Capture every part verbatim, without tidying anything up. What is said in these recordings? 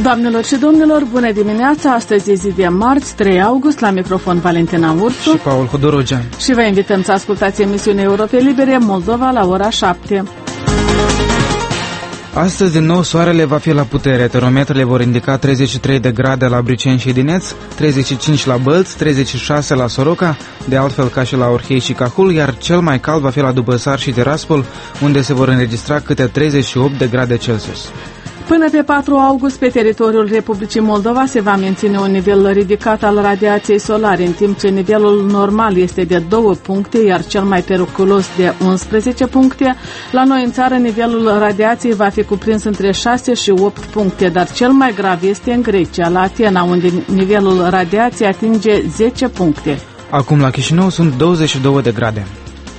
Doamnelor și domnilor, bună dimineața! Astăzi e zi de marți, trei august, la microfon Valentina Ursu și Paul Hodorogean. Și vă invităm să ascultați emisiunea Europe Libere Moldova la ora șapte. Astăzi, din nou, soarele va fi la putere. Termometrele vor indica treizeci și trei de grade la Briceni și Dineț, treizeci și cinci la Bălți, treizeci și șase la Soroca, de altfel ca și la Orhei și Cahul, iar cel mai cald va fi la Dubăsar și Tiraspol, unde se vor înregistra câte treizeci și opt de grade Celsius. Până pe patru august, pe teritoriul Republicii Moldova se va menține un nivel ridicat al radiației solare, în timp ce nivelul normal este de două puncte, iar cel mai periculos de unsprezece puncte. La noi în țară, nivelul radiației va fi cuprins între șase și opt puncte, dar cel mai grav este în Grecia, la Atena, unde nivelul radiației atinge zece puncte. Acum la Chișinău sunt douăzeci și două de grade.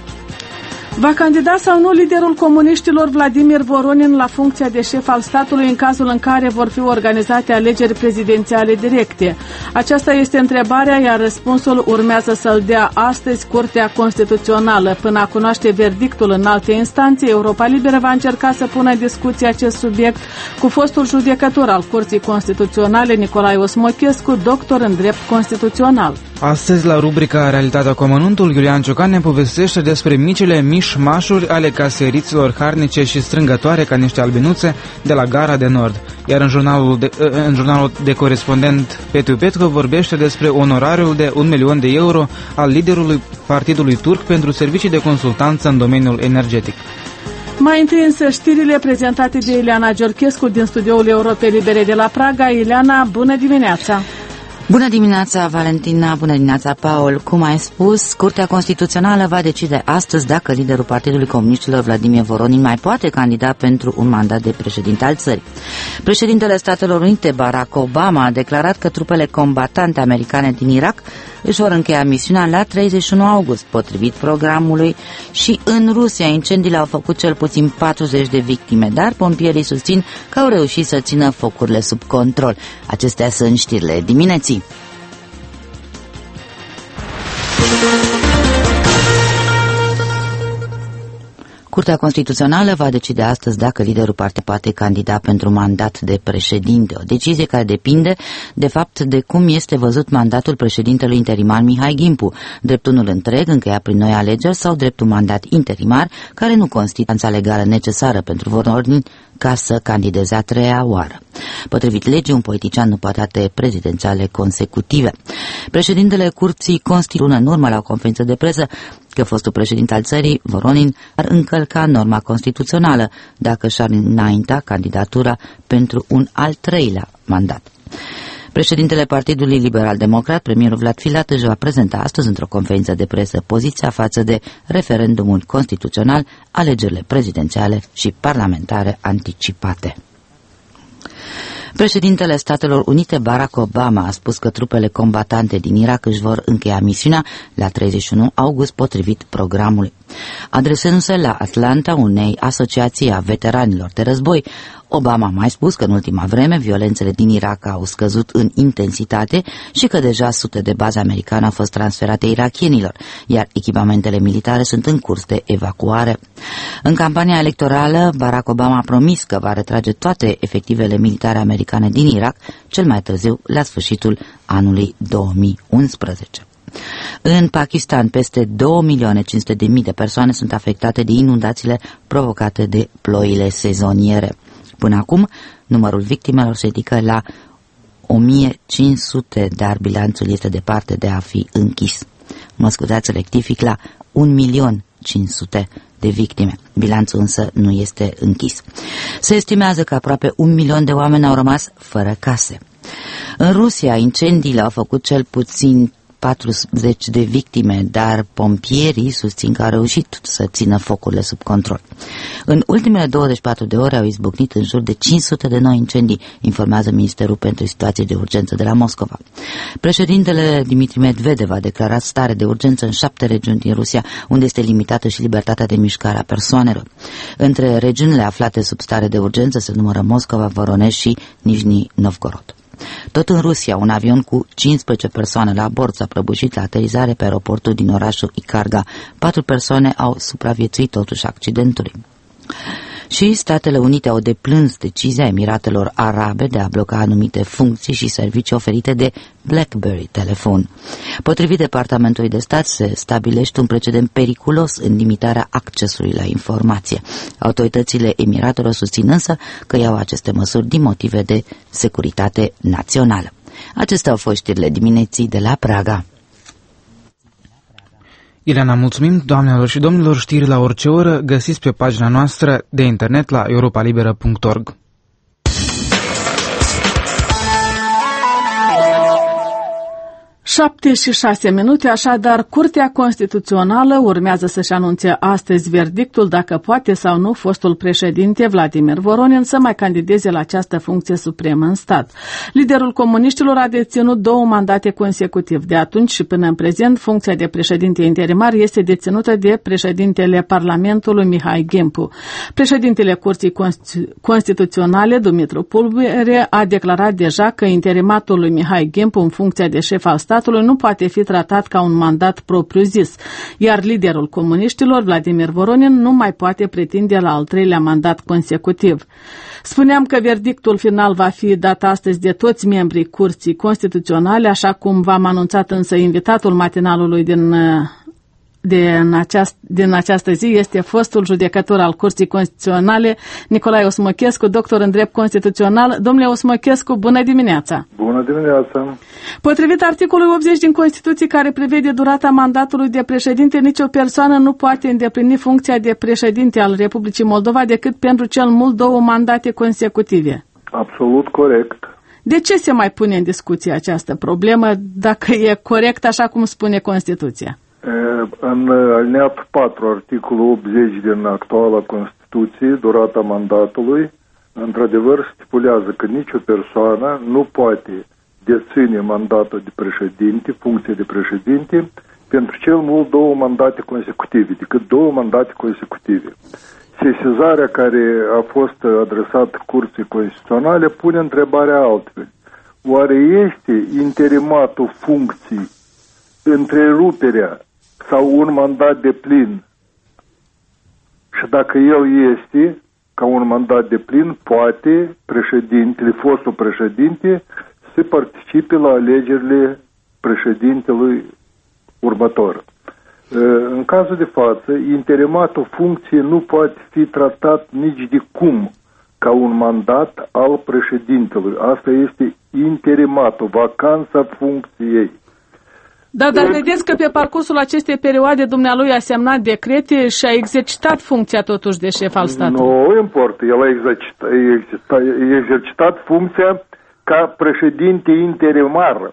Va candida sau nu liderul comuniștilor Vladimir Voronin la funcția de șef al statului în cazul în care vor fi organizate alegeri prezidențiale directe? Aceasta este întrebarea, iar răspunsul urmează să-l dea astăzi Curtea Constituțională. Până a cunoaște verdictul în alte instanțe, Europa Liberă va încerca să pună în discuție acest subiect cu fostul judecător al Curții Constituționale, Nicolae Osmochescu, doctor în drept constituțional. Astăzi, la rubrica Realitatea cu amănuntul, Iulian Ciocan ne povestește despre micile mișmașuri ale caseriților harnice și strângătoare ca niște albinuțe de la Gara de Nord. Iar în jurnalul de, în jurnalul de corespondent Petiu Petru vorbește despre onorariul de un milion de euro al liderului partidului turc pentru servicii de consultanță în domeniul energetic. Mai întâi însă știrile prezentate de Ileana Georchescu din studioul Europe Libere de la Praga. Ileana, bună dimineața! Bună dimineața, Valentina, bună dimineața, Paul. Cum ai spus, Curtea Constituțională va decide astăzi dacă liderul Partidului Comuniștilor Vladimir Voronin mai poate candida pentru un mandat de președinte al țării. Președintele Statelor Unite, Barack Obama, a declarat că trupele combatante americane din Irak își vor încheia misiunea la treizeci și unu august, potrivit programului, și în Rusia incendiile au făcut cel puțin patruzeci de victime, dar pompierii susțin că au reușit să țină focurile sub control. Acestea sunt știrile dimineții. Curtea Constituțională va decide astăzi dacă liderul partidului poate candida pentru mandat de președinte, o decizie care depinde, de fapt, de cum este văzut mandatul președintelui interimar Mihai Gimpu, drept unul întreg încheiat prin noi alegeri sau drept un mandat interimar care nu constituie legală necesară pentru Voronin ca să candideze a treia oară. Potrivit legii, un politician nu poate avea prezidențiale consecutive. Președintele Curții Constituționale, în urmă la o conferință de presă, că fostul președinte al țării, Voronin, ar încălca norma constituțională dacă și-ar înainta candidatura pentru un al treilea mandat. Președintele Partidului Liberal-Democrat, premierul Vlad Filat, își va prezenta astăzi într-o conferință de presă poziția față de referendumul constituțional, alegerile prezidențiale și parlamentare anticipate. Președintele Statelor Unite, Barack Obama, a spus că trupele combatante din Irak își vor încheia misiunea la treizeci și unu august, potrivit programului. Adresându-se la Atlanta, unei asociații a veteranilor de război, Obama a mai spus că în ultima vreme violențele din Irak au scăzut în intensitate și că deja sute de baze americane au fost transferate irakienilor, iar echipamentele militare sunt în curs de evacuare. În campania electorală, Barack Obama a promis că va retrage toate efectivele militare americane din Irak, cel mai târziu la sfârșitul anului două mii unsprezece. În Pakistan, peste două milioane cinci sute de mii de persoane sunt afectate de inundațiile provocate de ploile sezoniere. Până acum, numărul victimelor se ridică la o mie cinci sute, dar bilanțul este departe de a fi închis. Mă scuzați, rectific, la un milion cinci sute de victime. Bilanțul însă nu este închis. Se estimează că aproape un milion de oameni au rămas fără case. În Rusia, incendiile au făcut cel puțin patruzeci de victime, dar pompierii susțin că au reușit să țină focurile sub control. În ultimele douăzeci și patru de ore au izbucnit în jur de cinci sute de noi incendii, informează Ministerul pentru Situații de Urgență de la Moscova. Președintele Dmitri Medvedev a declarat stare de urgență în șapte regiuni din Rusia, unde este limitată și libertatea de mișcare a persoanelor. Între regiunile aflate sub stare de urgență se numără Moscova, Voronezh și Nijni Novgorod. Tot în Rusia, un avion cu cincisprezece persoane la bord s-a prăbușit la aterizare pe aeroportul din orașul Icarga. Patru persoane au supraviețuit totuși accidentului. Și Statele Unite au deplâns decizia Emiratelor Arabe de a bloca anumite funcții și servicii oferite de BlackBerry telefon. Potrivit Departamentului de Stat, se stabilește un precedent periculos în limitarea accesului la informație. Autoritățile Emiratelor susțin însă că iau aceste măsuri din motive de securitate națională. Acestea au fost știrile dimineții de la Praga. Ileana, mulțumim, doamnelor și domnilor, știri la orice oră găsiți pe pagina noastră de internet la europa liberă punct org. șapte și șase minute, așadar, Curtea Constituțională urmează să-și anunțe astăzi verdictul dacă poate sau nu fostul președinte Vladimir Voronin să mai candideze la această funcție supremă în stat. Liderul comuniștilor a deținut două mandate consecutiv. De atunci și până în prezent, funcția de președinte interimar este deținută de președintele Parlamentului Mihai Ghimpu. Președintele Curții Constituționale, Dumitru Pulbere, a declarat deja că interimatul lui Mihai Ghimpu în funcția de șef al statului nu poate fi tratat ca un mandat propriu-zis, iar liderul comuniștilor, Vladimir Voronin, nu mai poate pretinde la al treilea mandat consecutiv. Spuneam că verdictul final va fi dat astăzi de toți membrii Curții Constituționale, așa cum v-am anunțat însă invitatul matinalului din De în aceast, din această zi este fostul judecător al Curții Constituționale, Nicolae Osmochescu, doctor în drept constituțional. Domnule Osmochescu, bună dimineața! Bună dimineața! Potrivit articolului optzeci din Constituție, care prevede durata mandatului de președinte, nicio persoană nu poate îndeplini funcția de președinte al Republicii Moldova decât pentru cel mult două mandate consecutive. Absolut corect. De ce se mai pune în discuție această problemă, dacă e corect așa cum spune Constituția? În alineatul patru, articolul optzeci din actuala Constituție, durata mandatului, într-adevăr stipulează că nicio persoană nu poate deține mandatul de președinte, funcție de președinte, pentru cel mult două mandate consecutive, decât două mandate consecutive. Sesizarea care a fost adresată Curții Constituționale pune întrebarea altfel. Oare este interimatul funcții, întreruperea sau un mandat de plin? Și dacă el este ca un mandat de plin, poate președintele, fostul președinte, să participe la alegerile președintelui următor. În cazul de față, interimatul funcției nu poate fi tratat nici de cum ca un mandat al președintelui. Asta este interimatul, vacanța funcției. Da, dar vedeți că pe parcursul acestei perioade dumnealui a semnat decrete și a exercitat funcția totuși de șef al statului. Nu importă, el a exercitat, a exercitat funcția ca președinte interimar.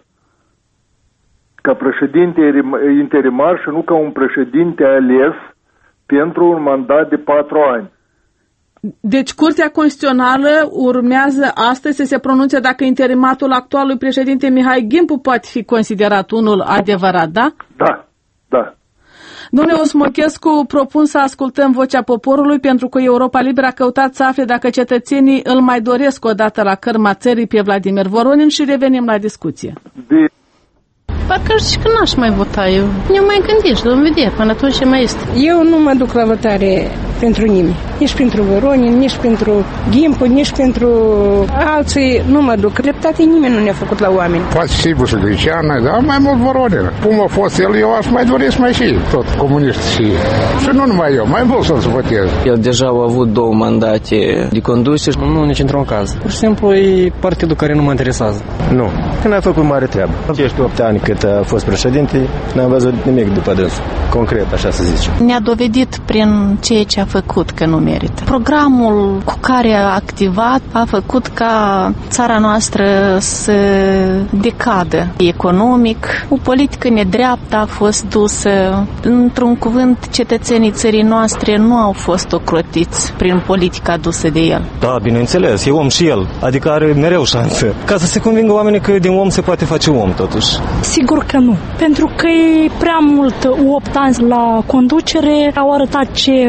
Ca președinte interimar și nu ca un președinte ales pentru un mandat de patru ani. Deci Curtea Constituțională urmează astăzi să se pronunțe dacă interimatul actualului președinte Mihai Ghimpu poate fi considerat unul adevărat, da? Da, da. Domnule Osmochescu, propun să ascultăm vocea poporului, pentru că Europa Liberă a căutat să afle dacă cetățenii îl mai doresc odată la cărma țării pe Vladimir Voronin și revenim la discuție. De... Parcă zici că n-aș mai vota eu. Nu mai gândești, vom vedea, până atunci ce mai este. Eu nu mă duc la votare pentru nimeni. Nici pentru Voronin, nici pentru Ghimpu, nici pentru alții. Nu mă duc. Dreptate nimeni nu ne-a făcut la oameni. Poate sigur și Greceană, dar mai mult Voronin. Cum a fost el, eu aș mai doresc mai și tot comunist și... Și nu numai eu, mai mult să-l votez. El deja a avut două mandate de conduse. Nu, nici într-un caz. Pur și simplu e partidul care nu mă interesează. Nu, că n-a făcut mare treabă. Ești opt ani cât a fost președinte, n-am văzut nimic după dânsul. Concret, așa să zicem. Ne-a dovedit prin ceea ce a făcut că nu merită. Programul cu care a activat a făcut ca țara noastră să decadă economic. O politică nedreaptă a fost dusă. Într-un cuvânt, cetățenii țării noastre nu au fost ocrotiți prin politica dusă de el. Da, bineînțeles, e om și el. Adică are mereu șanse. Ca să se convingă oamenii că din om se poate face om, totuși. Sigur că nu. Pentru că e prea mult opt ani la conducere, au arătat ce pot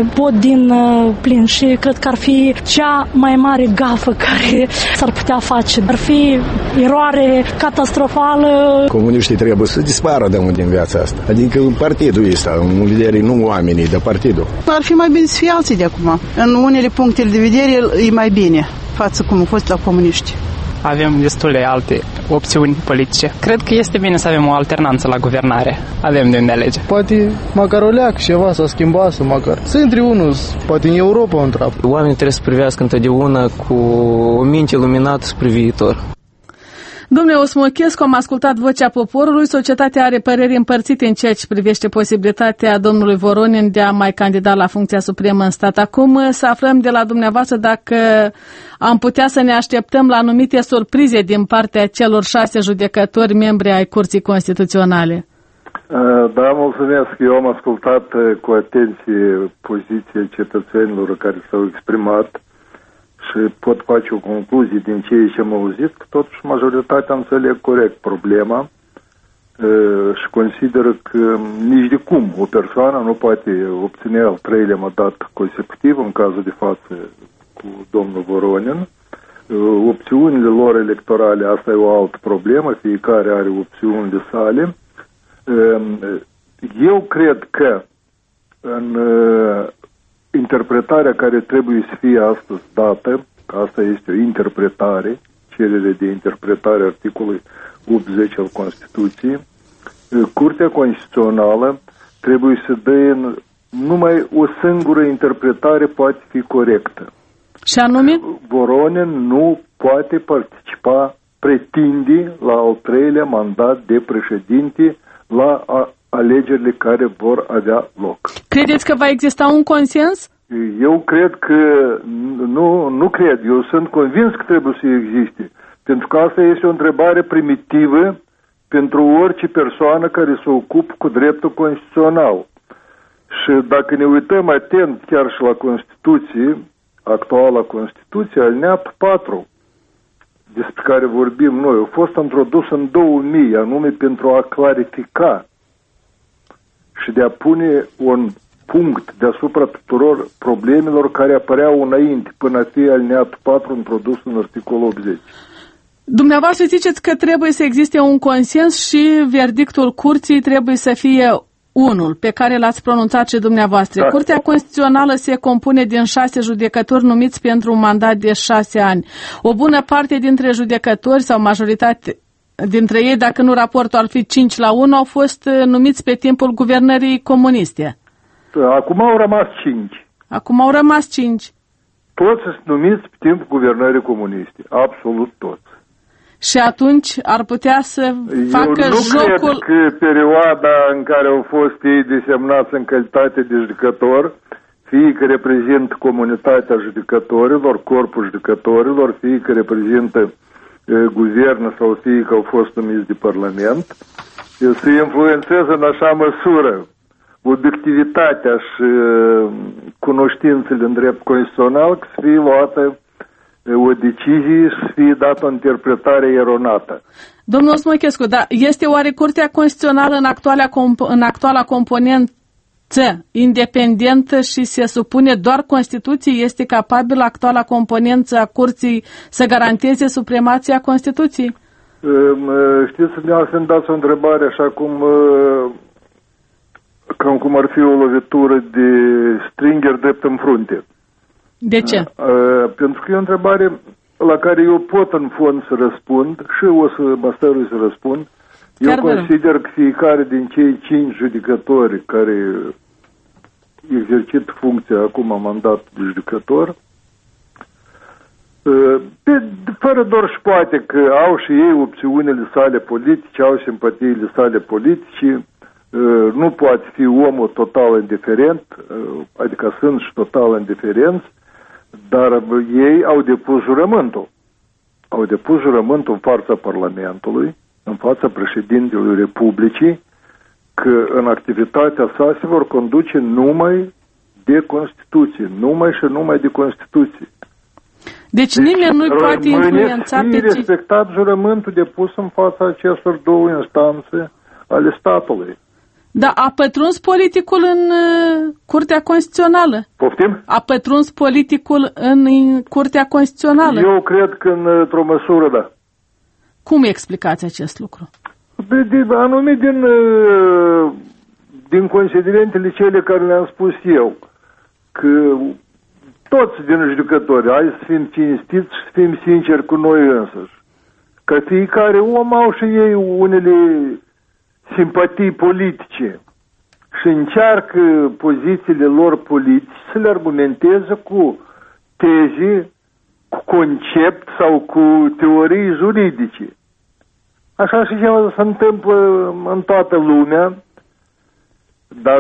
din plin și cred că ar fi cea mai mare gafă care s-ar putea face. Ar fi eroare catastrofală. Comuniștii trebuie să dispară de din viața asta. Adică partidul ăsta, liderii, nu oamenii, dar partidul. Ar fi mai bine să fie alții de acum. În unele puncte de vedere e mai bine față cum a fost la comuniști. Avem destule alte opțiuni politice. Cred că este bine să avem o alternanță la guvernare. Avem de unde alege. Poate măcar o leac ceva să schimba, să măcar să intri unul, poate în Europa un trap. Oamenii trebuie să privească întotdeauna cu o minte luminată spre viitor. Domnule Osmochescu, am ascultat vocea poporului. Societatea are păreri împărțite în ceea ce privește posibilitatea domnului Voronin de a mai candida la funcția supremă în stat. Acum să aflăm de la dumneavoastră dacă am putea să ne așteptăm la anumite surprize din partea celor șase judecători membri ai Curții Constituționale. Da, mulțumesc. Eu am ascultat cu atenție poziția cetățenilor care s-au exprimat și pot face o concluzie din ceea ce am auzit, că totuși majoritatea înțeleg corect problema și consideră că nici de cum o persoană nu poate obține al treilea mandat consecutiv, în cazul de față cu domnul Voronin. Opțiunile lor electorale, asta e o altă problemă, fiecare are opțiunile sale. Eu cred că în interpretarea care trebuie să fie astăzi dată, că asta este o interpretare, cerere de interpretare articolului optzeci al Constituției, Curtea Constituțională trebuie să dea numai o singură interpretare poate fi corectă. Și anume? Voronin nu poate participa, pretinde la al treilea mandat de președinte la a alegerile care vor avea loc. Credeți că va exista un consens? Eu cred că, nu, nu cred, eu sunt convins că trebuie să existe, pentru că asta este o întrebare primitivă pentru orice persoană care se ocupă cu dreptul constituțional. Și dacă ne uităm atent chiar și la Constituție, actuala Constituție, alineatul patru, despre care vorbim noi, a fost introdus în două mii, anume pentru a clarifica și de a pune un punct deasupra tuturor problemelor care apăreau înainte, până a fi alineatul patru introdus în articolul optzeci. Dumneavoastră ziceți că trebuie să existe un consens și verdictul curții trebuie să fie unul, pe care l-ați pronunțat și dumneavoastră. Da. Curtea Constituțională se compune din șase judecători numiți pentru un mandat de șase ani. O bună parte dintre judecători sau majoritate dintre ei, dacă nu raportul ar fi cinci la unu, au fost numiți pe timpul guvernării comuniste. Acum au rămas cinci. Acum au rămas cinci. Toți sunt numiți pe timpul guvernării comuniste. Absolut toți. Și atunci ar putea să facă Eu nu jocul... cred că perioada în care au fost ei desemnați în calitate de judecător, fie că reprezintă comunitatea judecătorilor, corpul judecătorilor, fie că reprezintă e, guvernul sau fie că au fost numiți de parlament, să influențeze în așa măsură obiectivitatea și cunoștințele în drept constituțional, că să fie luată o decizie și să fie dată o interpretare eronată. Domnul Osmochescu, dar este oare Curtea Constituțională în actuala, comp- în actuala componență independentă și se supune doar Constituției? Este capabilă actuala componență a Curții să garanteze supremația Constituției? Știți, dumneavoastră îmi dați o întrebare așa cum... cam cum ar fi o lovitură de stringer drept în frunte. De ce? Uh, pentru că e o întrebare la care eu pot în fond să răspund și o să mă stărui să răspund. Eu Chiar consider că fiecare din cei cinci judecători care exercit funcția acum mandat de judecător, uh, pe, fără doar și poate că au și ei opțiunile sale politice, au simpatiile sale politice, nu poate fi omul total indiferent, adică sunt și total indiferenți, dar ei au depus jurământul. Au depus jurământul în fața Parlamentului, în fața președintelui Republicii, că în activitatea sa se vor conduce numai de Constituție, numai și numai de Constituție. Deci, deci nimeni nu poate influența pe... Deci respectat jurământul depus în fața acestor două instanțe ale statului. Da, a pătruns politicul în uh, Curtea Constituțională. Poftim? A pătruns politicul în, în Curtea Constituțională. Eu cred că într-o măsură, da. Cum explicați acest lucru? De, de, anume din, uh, din considerentele cele care le-am spus eu, că toți din judecători, hai să fim cinstiți și să fim sinceri cu noi însăși, că fiecare om au și ei unele simpatii politice și încearcă pozițiile lor politice să le argumenteze cu teze, cu concept sau cu teorii juridice. Așa și ceva se întâmplă în toată lumea, dar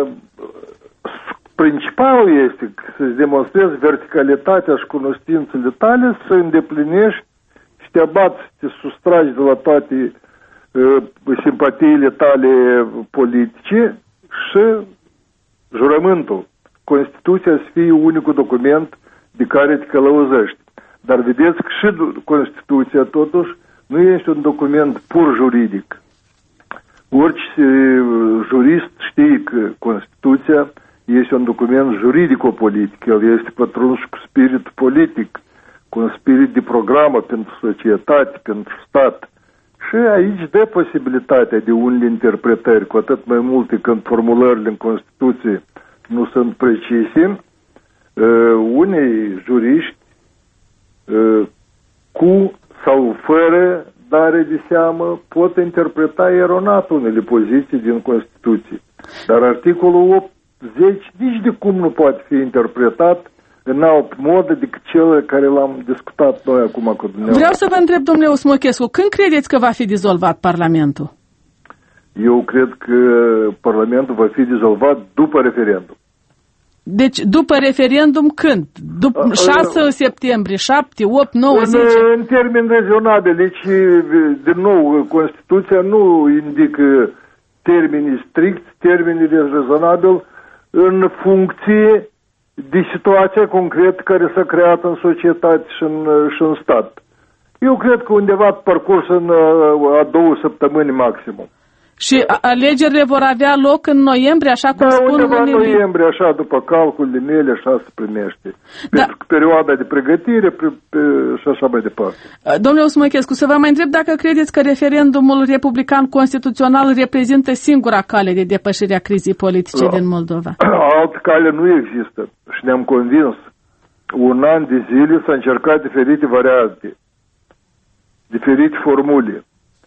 principalul este să-ți demonstrezi verticalitatea și cunoștințele tale, să îndeplinești și te abați, să te sustragi de la toate uh, simpatiile tale politice și jurământul. Constituția să fie unicul document de care te călăuzești. Dar vedeți că și Constituția totuși nu este un document pur juridic. Orice jurist știe că Constituția este un document juridico-politic. El este pătruns cu spirit politic, cu un spirit de programă pentru societate, pentru stat. Și aici dă posibilitatea de unele interpretări, cu atât mai multe când formulările în Constituție nu sunt precise. Uh, unei juriști uh, cu sau fără dare de seamă pot interpreta eronat unele poziții din Constituție. Dar articolul optzeci nici de cum nu poate fi interpretat în alt mod decât cel care l-am discutat noi acum cu dumneavoastră. Vreau să vă întreb, domnule Osmochescu, când credeți că va fi dizolvat Parlamentul? Eu cred că Parlamentul va fi dizolvat după referendum. Deci, după referendum, când? După șase septembrie, șapte, opt, nouă, zece? În, în termeni rezonabili. Deci, din nou, Constituția nu indică termenii strict, termenii rezonabili în funcție de situația concretă care s-a creat în societate și în, și în stat. Eu cred că undeva parcurs în a două săptămâni maximum. Și alegerile vor avea loc în noiembrie, așa cum da, spun undeva unii... în noiembrie, așa, după calculele mele, așa se primește. Da. Pentru perioada de pregătire pe, pe, și așa mai departe. Domnule Osmochescu, să vă mai întreb dacă credeți că referendumul republican constituțional reprezintă singura cale de depășire a crizei politice da. din Moldova. Altă cale nu există și ne-am convins. Un an de zile s-a încercat diferite variante, diferite formule.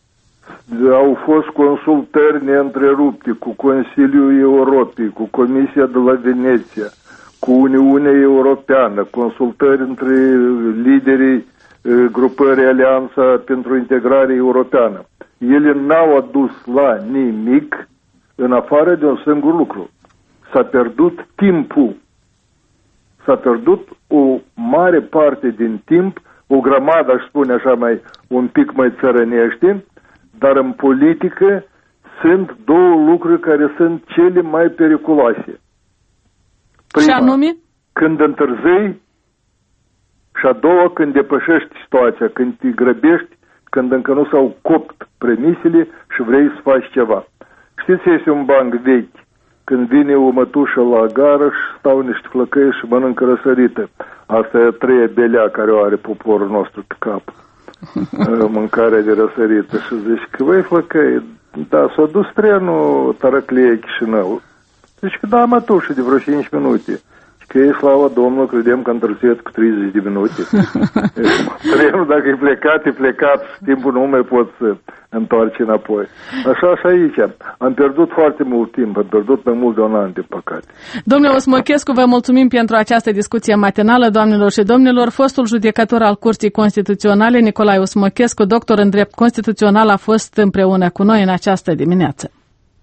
Au fost consultări neîntrerupte cu Consiliul Europei, cu Comisia de la Veneția, cu Uniunea Europeană, consultări între liderii grupării Alianța pentru Integrare Europeană. Ele n-au adus la nimic în afară de un singur lucru. S-a pierdut timpul. S-a pierdut o mare parte din timp, o grămadă, aș spune așa, mai un pic mai țărănește. Dar în politică sunt două lucruri care sunt cele mai periculoase. Prima, și anume? Când întârzii, și a doua, când depășești situația, când te grăbești, când încă nu s-au copt premisele și vrei să faci ceva. Știți, este un banc vechi. Când vine o mătușă la gară și stau niște flăcăi și mănâncă răsărită. Asta e a treia belea care o are poporul nostru pe cap. Mâncarea de răsărită. Și zici că, băi, flăcăi, da, s-a dus trenul Tărăclie Chișinău. Zici că da, mătușă, de vreo cinci minute. Și că e, slavă Domnului, credem că întârziet cu treizeci de minute. Trenul, dacă e plecat, e plecat și timpul nu mai pot să întoarce înapoi. Așa și aici. Am pierdut foarte mult timp, am pierdut mai mult de un an, din păcate. Domnule Osmochescu, vă mulțumim pentru această discuție matinală, doamnelor și domnilor. Fostul judecător al Curții Constituționale, Nicolae Osmochescu, doctor în drept constituțional, a fost împreună cu noi în această dimineață.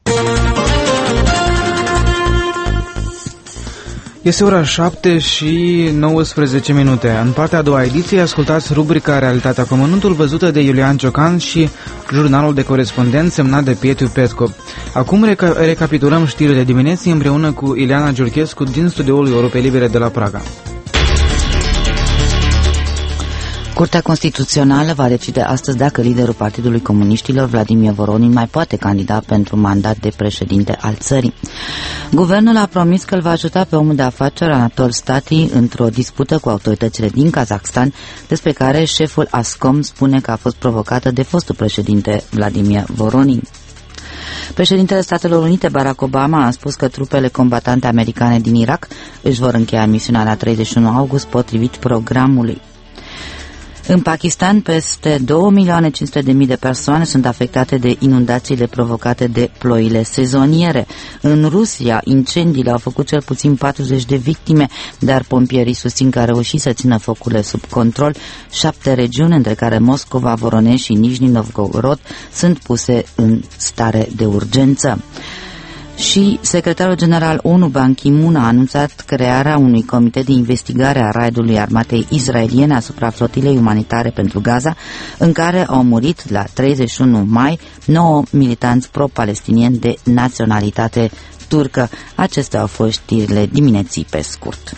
Este ora șapte și nouăsprezece minute. În partea a doua ediție ascultați rubrica Realitatea cu amănuntul, văzută de Iulian Ciocan și jurnalul de corespondent semnat de Pietriu Petco. Acum reca- recapitulăm știrile dimineții împreună cu Ileana Giurchescu din studioul Europei Libere de la Praga. Curtea Constituțională va decide astăzi dacă liderul Partidului Comuniștilor, Vladimir Voronin, mai poate candida pentru mandat de președinte al țării. Guvernul a promis că îl va ajuta pe omul de afaceri Anatol Stati într-o dispută cu autoritățile din Kazakhstan, despre care șeful ASCOM spune că a fost provocată de fostul președinte Vladimir Voronin. Președintele Statelor Unite, Barack Obama, a spus că trupele combatante americane din Irak își vor încheia misiunea la treizeci și unu august potrivit programului. În Pakistan, peste două milioane cinci sute de mii de persoane sunt afectate de inundațiile provocate de ploile sezoniere. În Rusia, incendiile au făcut cel puțin patruzeci de victime, dar pompierii susțin că a reușit să țină focurile sub control. Șapte regiuni, între care Moscova, Voronezh și Nijni Novgorod, sunt puse în stare de urgență. Și secretarul general ONU Ban Ki-moon a anunțat crearea unui comitet de investigare a raidului armatei israeliene asupra flotilei umanitare pentru Gaza, în care au murit la treizeci și unu mai nouă militanți pro-palestinieni de naționalitate turcă. Acestea au fost știrile dimineții pe scurt.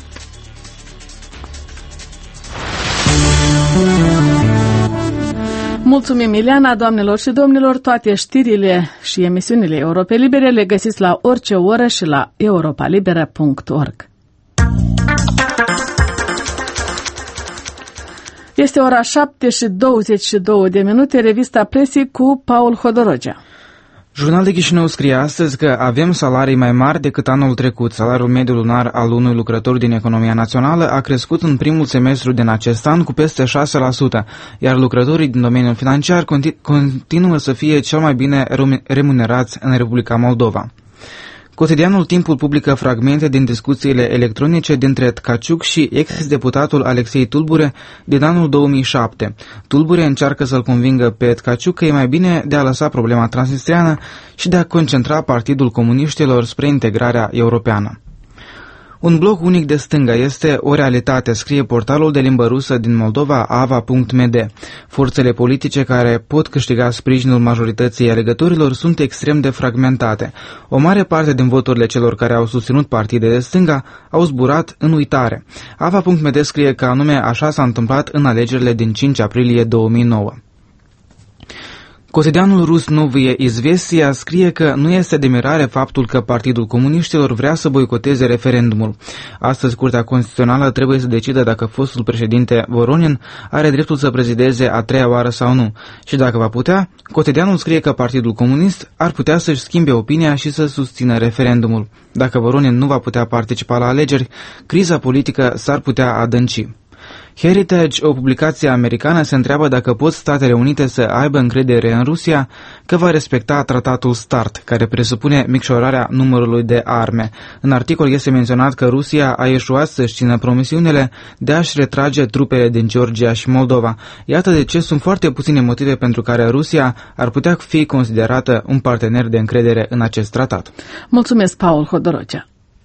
Mulțumim, Ileana, doamnelor și domnilor, toate știrile și emisiunile Europe Libere le găsiți la orice oră și la europa liberă punct org. Este ora șapte și douăzeci și două de minute, revista presii cu Paul Hodorogea. Jurnal de Chișinău scrie astăzi că avem salarii mai mari decât anul trecut. Salariul mediu lunar al unui lucrător din economia națională a crescut în primul semestru din acest an cu peste șase la sută, iar lucrătorii din domeniul financiar continuă să fie cel mai bine remunerați în Republica Moldova. Cotidianul Timpul publică fragmente din discuțiile electronice dintre Tkaciuk și ex-deputatul Alexei Tulbure din anul două mii șapte. Tulbure încearcă să-l convingă pe Tkaciuk că e mai bine de a lăsa problema transnistreană și de a concentra Partidul Comuniștilor spre integrarea europeană. Un bloc unic de stânga este o realitate, scrie portalul de limbă rusă din Moldova, ava punct m d. Forțele politice care pot câștiga sprijinul majorității alegătorilor sunt extrem de fragmentate. O mare parte din voturile celor care au susținut partide de stânga au zburat în uitare. ava punct m d scrie că anume așa s-a întâmplat în alegerile din cinci aprilie două mii nouă. Cotidianul rus Novye Izvestia scrie că nu este de mirare faptul că Partidul Comuniștilor vrea să boicoteze referendumul. Astăzi, Curtea Constituțională trebuie să decidă dacă fostul președinte Voronin are dreptul să prezideze a treia oară sau nu. Și dacă va putea, cotidianul scrie că Partidul Comunist ar putea să-și schimbe opinia și să susțină referendumul. Dacă Voronin nu va putea participa la alegeri, criza politică s-ar putea adânci. Heritage, o publicație americană, se întreabă dacă pot Statele Unite să aibă încredere în Rusia că va respecta tratatul START, care presupune micșorarea numărului de arme. În articol este menționat că Rusia a eșuat să-și țină promisiunile de a-și retrage trupele din Georgia și Moldova. Iată de ce sunt foarte puține motive pentru care Rusia ar putea fi considerată un partener de încredere în acest tratat. Mulțumesc, Paul Hodorogea.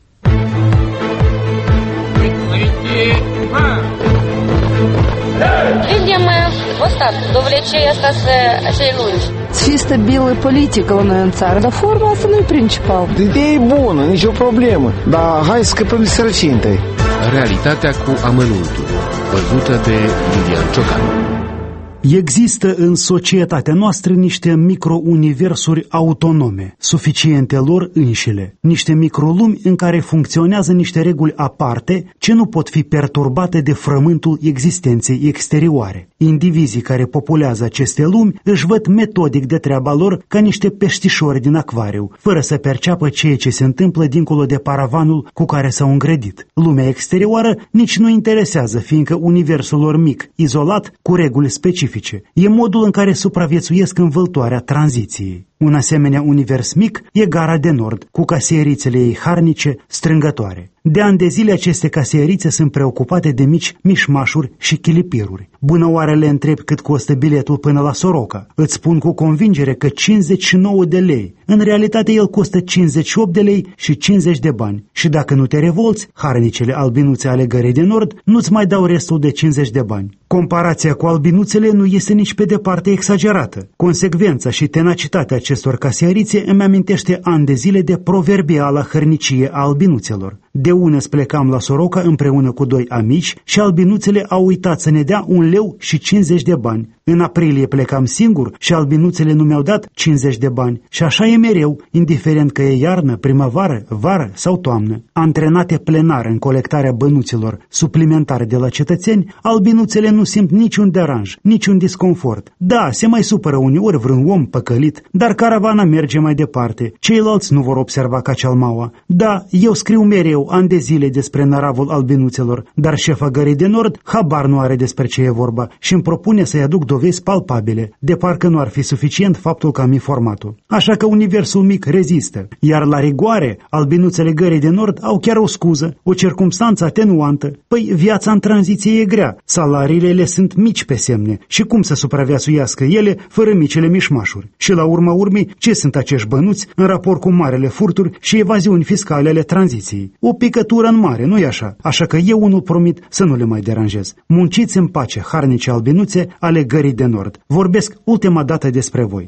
Видим вот так, довлечение acei lungi. Să fie stabilă politică la noi în țară, dar forma asta nu e principal. Ideea e bună, nicio problemă, dar hai să scăpăm de sărăcie întâi. Realitatea cu amănuntul, văzută de Iulian Ciocan. Există în societatea noastră niște microuniversuri autonome, suficiente lor înșile, niște microlumi în care funcționează niște reguli aparte ce nu pot fi perturbate de frământul existenței exterioare. Indivizii care populează aceste lumi își văd metodic de treaba lor ca niște peștișori din acvariu, fără să perceapă ceea ce se întâmplă dincolo de paravanul cu care s-au îngrădit. Lumea exterioară nici nu interesează, fiindcă universul lor mic, izolat, cu reguli specifice, e modul în care supraviețuiesc în vâltoarea tranziției. Un asemenea univers mic e Gara de Nord, cu casierițele ei harnice, strângătoare. De ani de zile aceste casierițe sunt preocupate de mici mișmașuri și chilipiruri. Bună oară le întreb cât costă biletul până la Soroca. Îți spun cu convingere că cincizeci și nouă de lei. În realitate el costă cincizeci și opt de lei și cincizeci de bani. Și dacă nu te revolți, harnicele albinuțe ale Gărei de Nord nu-ți mai dau restul de cincizeci de bani. Comparația cu albinuțele nu este nici pe departe exagerată. Consecvența și tenacitatea acestor casierițe îmi amintește ani de zile de proverbiala hărnicie a albinuțelor. De unăs plecam la Soroca împreună cu doi amici și albinuțele au uitat să ne dea un leu și cincizeci de bani. În aprilie plecam singur și albinuțele nu mi-au dat cincizeci de bani. Și așa e mereu, indiferent că e iarnă, primăvară, vară sau toamnă. Antrenate plenar în colectarea bănuților suplimentare de la cetățeni, albinuțele nu simt niciun deranj, niciun disconfort. Da, se mai supără uneori vreun om păcălit, dar caravana merge mai departe. Ceilalți nu vor observa ca cealmaua. Da, eu scriu mereu ani de zile despre năravul albinuțelor, dar șefa Gării de Nord habar nu are despre ce e vorba și îmi propune să-i aduc dovezi palpabile, de parcă nu ar fi suficient faptul că am informat-o. Așa că universul mic rezistă, iar la rigoare, albinuțele Gării de Nord au chiar o scuză, o circumstanță atenuantă. Păi viața în tranziție e grea, salariile le sunt mici pe semne și cum să supraviețuiască ele fără micile mișmașuri? Și la urma urmei, ce sunt acești bănuți în raport cu marele furturi și evaziuni fiscale ale tranziției? O picătură în mare, nu-i așa? Așa că eu unul promit să nu le mai deranjez. Munciți în pace, harnice albinuțe ale Gării de Nord. Vorbesc ultima dată despre voi.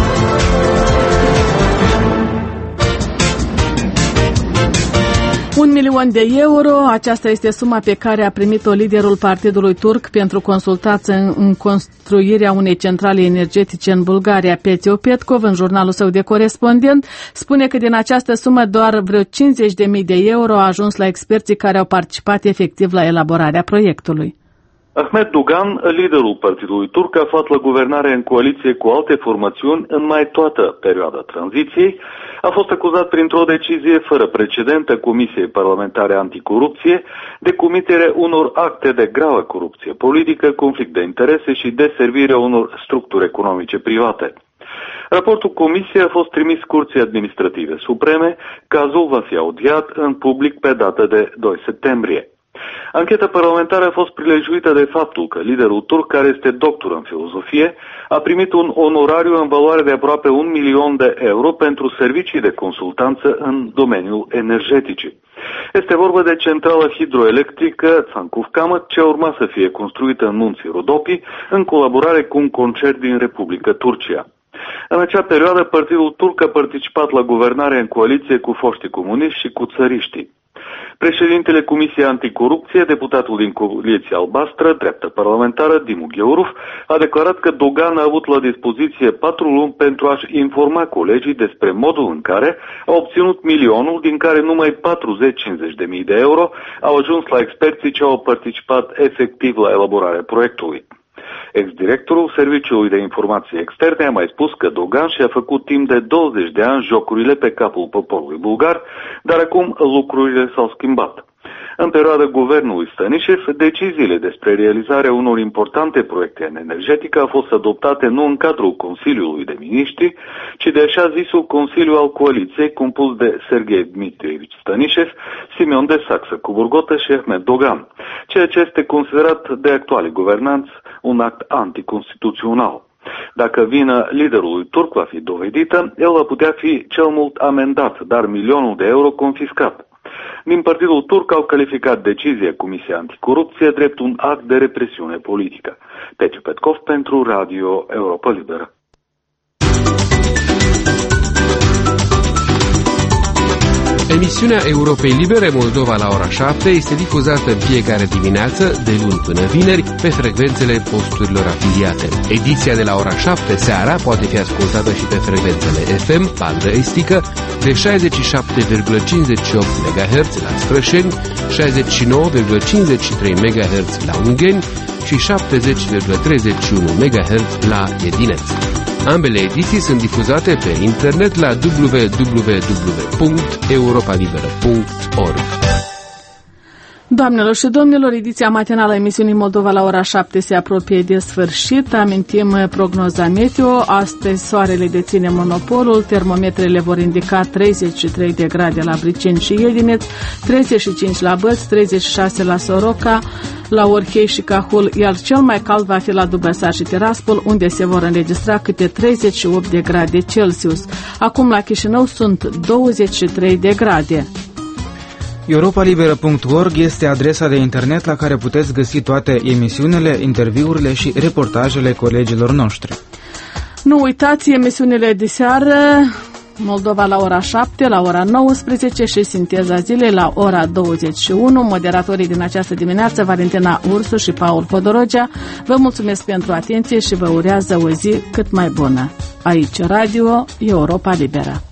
Un milion de euro, aceasta este suma pe care a primit-o liderul partidului turc pentru consultație în, în construirea unei centrale energetice în Bulgaria. Petio Petkov, în jurnalul său de corespondent, spune că din această sumă doar vreo cincizeci de mii de euro a ajuns la experții care au participat efectiv la elaborarea proiectului. Ahmed Dugan, liderul partidului turc, aflat la guvernare în coaliție cu alte formațiuni în mai toată perioada tranziției, a fost acuzat printr-o decizie fără precedent a Comisiei Parlamentare Anticorupție de comitere unor acte de gravă corupție politică, conflict de interese și deservire unor structuri economice private. Raportul Comisiei a fost trimis Curții Administrative Supreme, cazul va fi audiat în public pe dată de doi septembrie. Ancheta parlamentară a fost prilejuită de faptul că liderul turc, care este doctor în filozofie, a primit un onorariu în valoare de aproape un milion de euro pentru servicii de consultanță în domeniul energeticii. Este vorba de centrala hidroelectrică Țancuvcamăt, ce urma să fie construită în munții Rodopi, în colaborare cu un concern din Republica Turcia. În acea perioadă, partidul turc a participat la guvernare în coaliție cu foștii comuniști și cu țăriștii. Președintele Comisiei Anticorupție, deputatul din Coaliția Albastră, dreaptă parlamentară, Dimu Gheoruf, a declarat că Dogan a avut la dispoziție patru luni pentru a-și informa colegii despre modul în care a obținut milionul, din care numai patruzeci cincizeci de mii de euro au ajuns la experții ce au participat efectiv la elaborarea proiectului. Ex-directorul Serviciului de Informații Externe a mai spus că Dogan și-a făcut timp de douăzeci de ani jocurile pe capul poporului bulgar, dar acum lucrurile s-au schimbat. În perioada guvernului Stănișev, deciziile despre realizarea unor importante proiecte în energetică au fost adoptate nu în cadrul Consiliului de Miniștri, ci de așa zisul Consiliu al Coaliției, compus de Serghei Dmitrievici Stănișev, Simeon de Saxă Cuburgotă și Ahmed Dogan, ceea ce este considerat de actuali guvernanți un act anticonstituțional. Dacă vina liderului turc va fi dovedită, el va putea fi cel mult amendat, dar milionul de euro confiscat. Din partidul turc au calificat decizia Comisiei Anticorupție drept un act de represiune politică. Petio Petkov pentru Radio Europa Liberă. Emisiunea Europei Libere Moldova la ora șapte este difuzată în fiecare dimineață, de luni până vineri, pe frecvențele posturilor afiliate. Ediția de la ora șapte seara poate fi ascultată și pe frecvențele F M, bandă estică, de șaizeci și șapte virgulă cincizeci și opt megahertz la Strășeni, șaizeci și nouă virgulă cincizeci și trei megahertz la Ungheni și șaptezeci virgulă treizeci și unu megahertz la Edineț. Ambele ediții sunt difuzate pe internet la w w w punct europa liberă punct org. Doamnelor și domnilor, ediția matinală a emisiunii Moldova la ora șapte se apropie de sfârșit. Amintim prognoza meteo. Astăzi soarele deține monopolul, termometrele vor indica treizeci și trei de grade la Briceni și Edineț, treizeci și cinci la Băț, treizeci și șase la Soroca, la Orhei și Cahul, iar cel mai cald va fi la Dubăsar și Tiraspol, unde se vor înregistra câte treizeci și opt de grade Celsius. Acum la Chișinău sunt douăzeci și trei de grade. europa liberă punct org este adresa de internet la care puteți găsi toate emisiunile, interviurile și reportajele colegilor noștri. Nu uitați emisiunile de seară Moldova la ora șapte, la ora nouăsprezece și Sinteza Zilei la ora douăzeci și unu. Moderatorii din această dimineață, Valentina Ursu și Paul Hodorogea, vă mulțumesc pentru atenție și vă urează o zi cât mai bună. Aici Radio Europa Liberă.